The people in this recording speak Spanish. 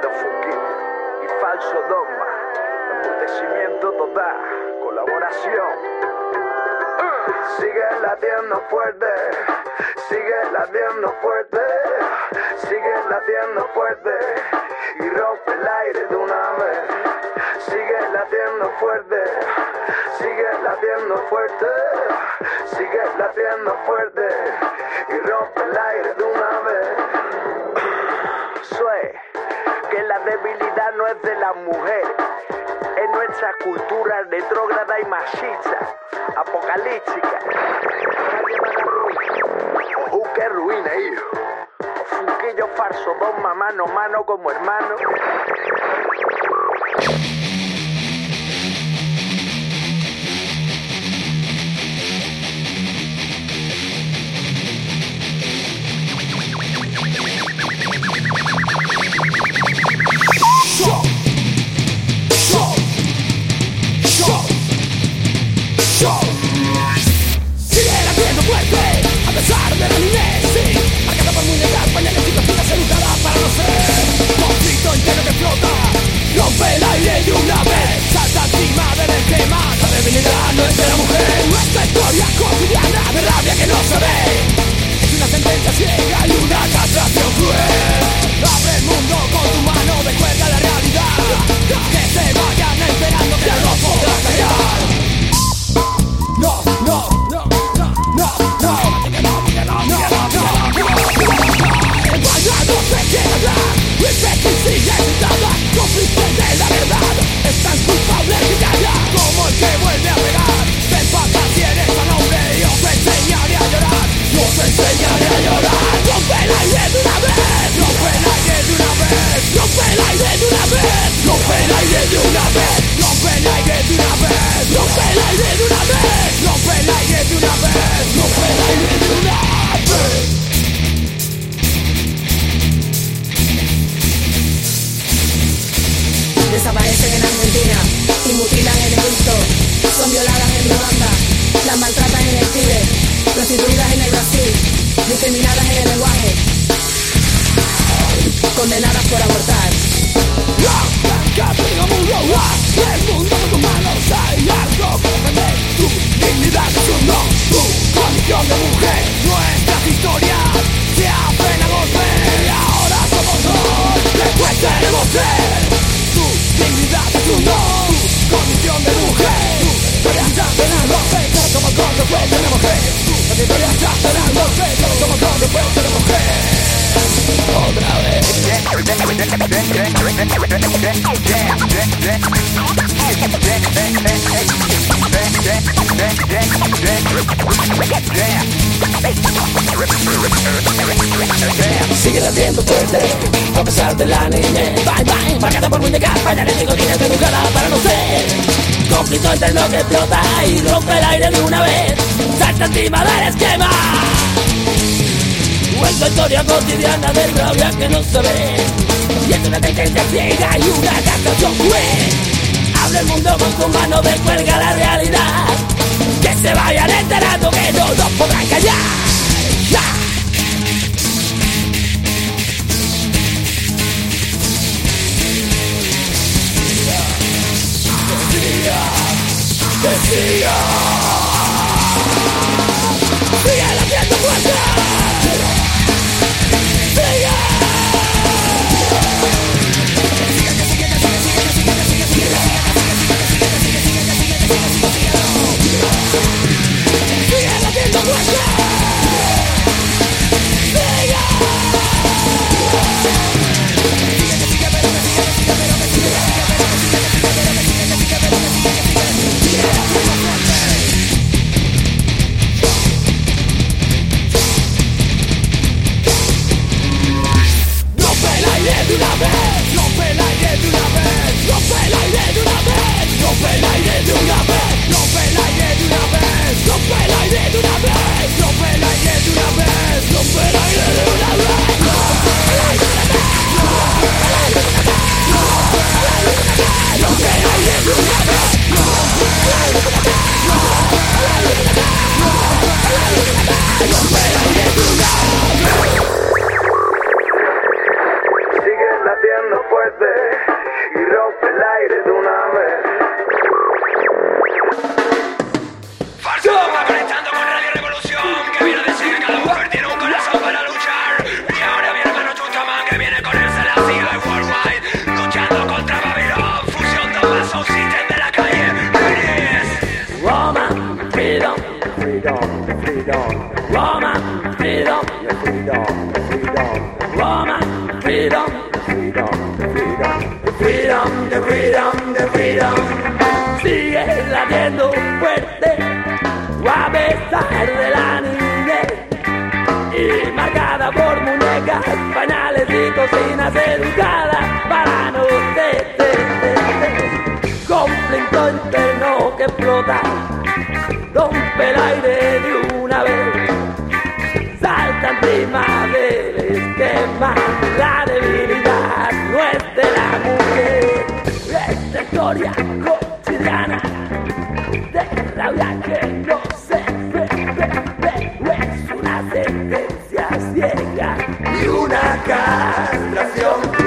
Aldo Funquillo y Falso Dogma. Embutecimiento total, colaboración. Sigue latiendo fuerte, sigue latiendo fuerte, sigue latiendo fuerte y rompe el aire de una vez. Sigue latiendo fuerte, sigue latiendo fuerte, sigue latiendo fuerte y rompe el aire de una vez. Soy que la debilidad no es de las mujeres, es nuestra cultura retrógrada y machista, apocalíptica. ¡Qué ruina, hijo! Funquillo Falso Dogma, mano a mano como hermano. Sigue latiendo fuerte, a pesar de la niñez, sí. Marcada por muñecas, pañales y cositas educadas para no ser. Conflicto interno que flota, rompe el aire de una vez. Salta encima del esquema, la debilidad no es de la mujer. Nuestra historia cotidiana de rabia que no se ve. Es una sentencia ciega y una castración cruel. Abre el mundo con tu mano, descuelga la realidad. Que se vayan enterando que no podrás callar. No, no, no, no, no, no, el guayano se quiere hablar, Rifetti sigue citada, conflicto de la verdad, es tan culpable que calla, como el que vuelve a pegar, te empata si eres tan hombre y os enseñaré a llorar, os enseñaré a llorar, rompe el aire de una vez, rompe el aire de una vez, rompe el aire de una vez, rompe el aire de una vez, rompe el aire de una vez, rompe el aire de una vez, rompe el aire de una vez, rompe el aire de una vez. Desaparecen en Argentina y mutilan en Egipto. Son violadas en Ruanda, las maltratan en el Tíbet, prostituidas en el Brasil, discriminadas en el lenguaje, condenadas por abortar. El mundo con tus manos hay algo que defender. Tu dignidad es un no, tu condición de mujer. Nuestras historias se hacen a golpe y ahora somos dos, después tenemos ser. Tu dignidad es un no, tu condición de mujer. Tu historia se hacen a golpe, pero somos dos, después tenemos que. Tu historia se hacen a golpe, pero somos dos, después tenemos que. Otra vez. Sigue latiendo fuerte, a pesar de la niñez. Bye bye, marcada por muñecas, pañales y cotines educadas para no ser. Conflicto interno que explota y rompe el aire de una vez. Salta encima del esquema. Cuento historia cotidiana de rabia que no se ve. Y es una tendencia ciega y una castración cruel. Abre el mundo con tu mano, descuelga la realidad. Que se vayan enterando que no nos podrán callar. ¡Ya! Decía sigue latiendo fuerte. latiendo fuerte y rompe el aire de una vez. Farsa conectando con Radio Revolución, que viene a decir que cada mujer tiene un corazón para luchar. Y ahora mi hermano Chuchaman, que viene con el Selassie y Worldwide, luchando contra Babylon, fusión de más un system de la calle. Woman, freedom, freedom, freedom. Woman, freedom, freedom, freedom. Woman, freedom, freedom, freedom. Freedom, the freedom, the freedom. Sigue latiendo fuerte, a pesar de la niñez, y marcada por muñecas, pañales y cocinas educadas para no conflicto interno que explota, rompe el aire de una vez, saltan primaveras que más la debilidad no es de la mujer, esta historia cotidiana de rabia que no se ve, es una sentencia ciega y una castración.